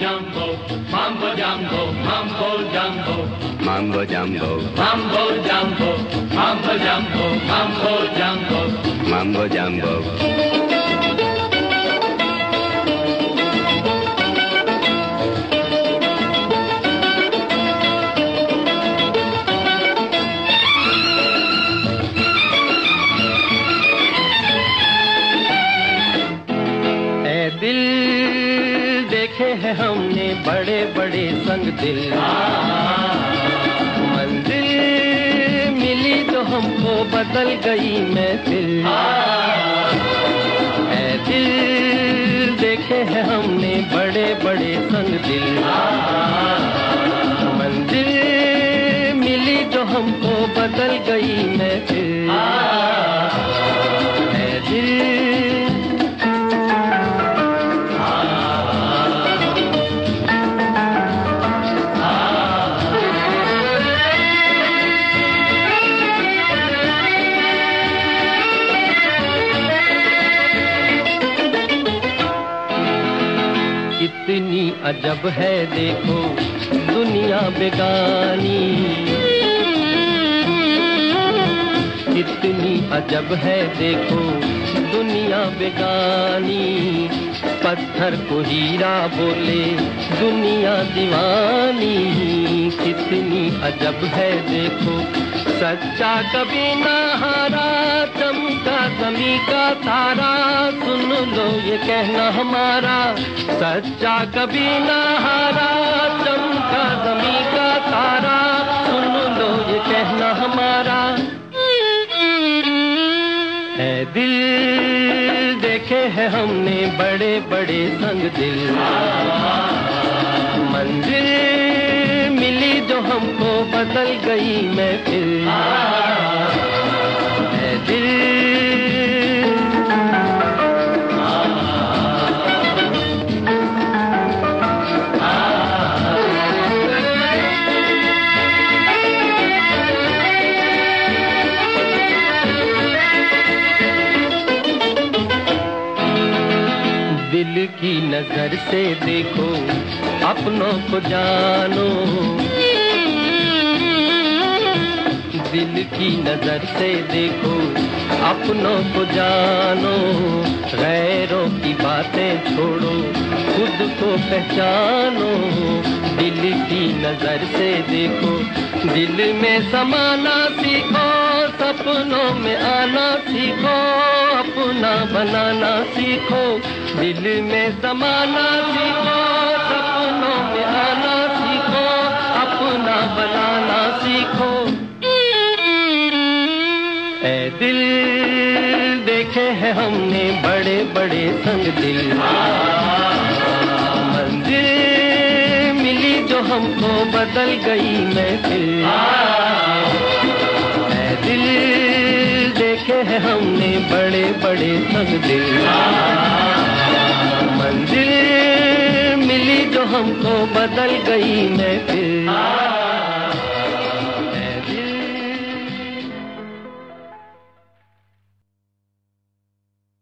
jumbo, mambo jumbo, mambo jumbo, mambo jumbo, mambo jumbo, mambo jumbo, mambo jumbo, mambo jumbo. दिल देखे हैं हमने बड़े बड़े संग दिल, मंजिल मिली तो हमको बदल गई महफिल। है दिल देखे हैं हमने बड़े बड़े संग दिल, मंजिल मिली तो हमको बदल गई महफिल। है दिल कितनी अजब है देखो दुनिया बेगानी, कितनी अजब है देखो दुनिया बेगानी। पत्थर को हीरा बोले दुनिया दीवानी, कितनी अजब है देखो सच्चा कभी ना हारा, चमका ज़मीं का तारा। सुन लो ये कहना हमारा, सच्चा कभी ना हारा, चमका ज़मीं का तारा। सुन लो ये कहना हमारा। है दिल देखे हैं हमने बड़े बड़े संग दिल, मंजिल मिली जो हमको बदल गई महफिल। है दिल दिल की नजर से देखो अपनों को जानो, दिल की नजर से देखो अपनों को जानो। गैरों की बातें छोड़ो खुद को पहचानो, दिल की नजर से देखो। दिल में समाना सीखो, सपनों में आना सीखो, अपना बनाना सीखो। दिल में समाना सीखो, सपनों में आना सीखो, अपना बनाना सीखो। ऐ दिल देखे हैं हमने बड़े बड़े संग दिल, मंजिल मिली जो हमको बदल गई महफिल। ऐ दिल देखे हैं हमने बड़े बड़े संग दिल, मंजिल मिली जो हमको बदल गई महफिल।